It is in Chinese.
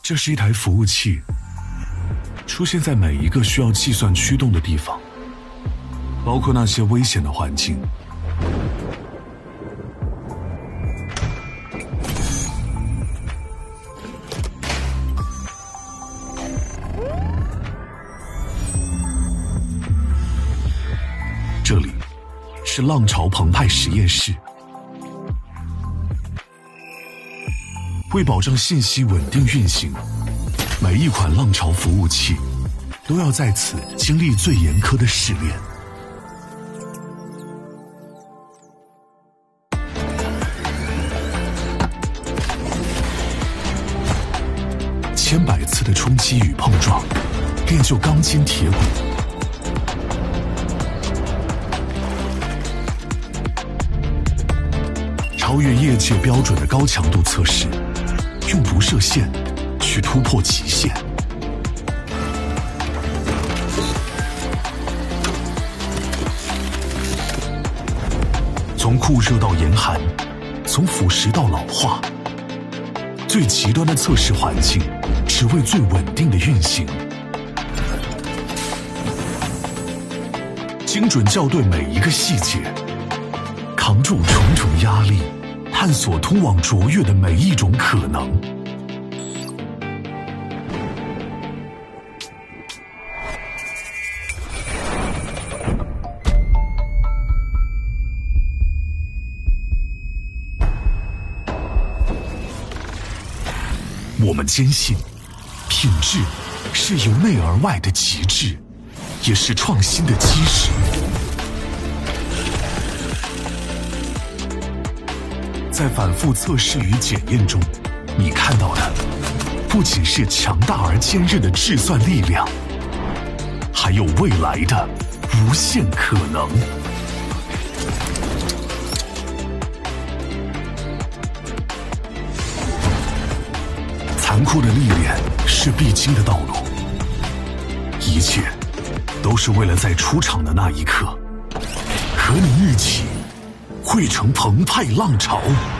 这是一台服务器，出现在每一个需要计算驱动的地方，包括那些危险的环境。这里是浪潮澎湃实验室。为保证信息稳定运行，每一款浪潮服务器都要在此经历最严苛的试炼。千百次的冲击与碰撞，练就钢筋铁骨。超越业界标准的高强度测试，用不设限去突破极限。从酷热到严寒，从腐蚀到老化，最极端的测试环境，只为最稳定的运行。精准校对每一个细节，扛住重重压力，探索通往卓越的每一种可能。我们坚信，品质是由内而外的极致，也是创新的基石。在反复测试与检验中，你看到的不仅是强大而坚韧的计算力量，还有未来的无限可能。残酷的历练是必经的道路，一切都是为了在出场的那一刻，和你一起汇成澎湃浪潮。